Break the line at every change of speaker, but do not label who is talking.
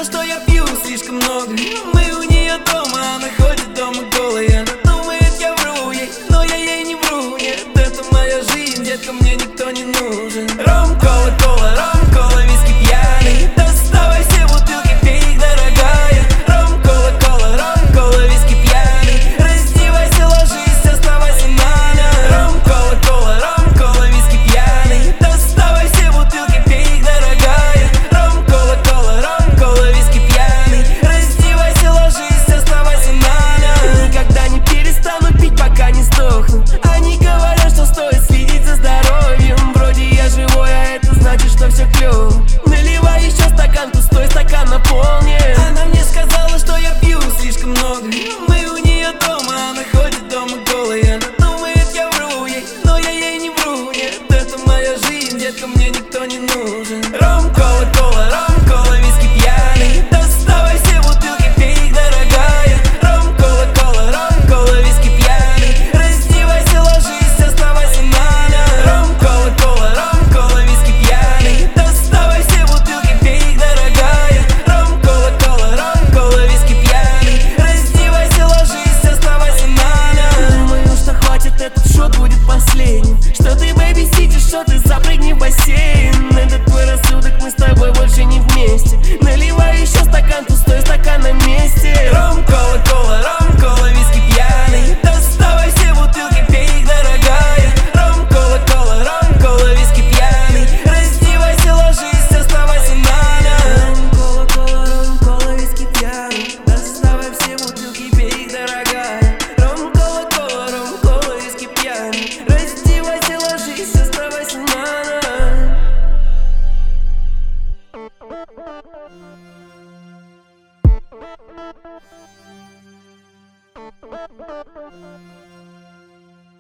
сказала, что я пью слишком много. Мы у нее дома, она ходит дома голая. Она думает, я вру ей, но я ей не вру. Нет, это моя жизнь, детка, мне никто не нужен. Ром, кола, кола, ром, кола, виски пьяный. Доставай все бутылки, пей их, дорогая. Ром, кола, кола, ром, кола, виски пьяный. Раздевайся, ложись, оставайся на ночь. Ром, кола, кола, ром, кола, виски пьяный. Доставай все бутылки, пей их, дорогая. Ром, кола, кола, ром, кола, виски пьяный. Раздевайся, ложись, оставайся на ночь. Никогда не перестану пить, пока не сдохну. Они говорят, что стоит следить за здоровьем. Вроде я живой, а это значит, что все клёво. Наливай еще стакан, пустой стакан наполнен. Она мне сказала, что я пью слишком много. Мы у нее дома, она ходит дома голая. Она думает, я вру ей, но я ей не вру. Нет, это моя жизнь, детка, мне никто не нужен. Ром, кола, кола, ром, кола, виски пьяный. Доставай все бутылки, пей их, дорогая. Ром, кола, кола, ром, кола, виски пьяный. Раздевайся, ложись, оставайся на ночь. Ром, кола, кола, ром, кола, виски пьяный. Доставай все бутылки, пей их, дорогая. Ром, кола, кола, ром, кола, виски пьяный. Раздевайся, ложись, оставайся на ночь. Думаю, что хватит, этот шот будет последним. Что ты, бэйби, сидишь, что ты, запрыгни в бассейн. Это твой рассудок, мы с тобой больше не вместе. Наливай еще стакан, пустой стакан на месте. Ром, кола, кола, ром, кола, виски пьяный. Доставай все бутылки, пей их, дорогая. Ром, кола, кола, ром, кола, виски пьяный. Раздевайся, ложись, оставайся на ночь. Ром, кола, кола, ром, кола, виски пьяный. Доставай все бутылки, пей их, дорогая. Ром, кола, кола, ром, кола, виски пьяный. Раздевайся, ложись, оставайся на ночь.
Thank you.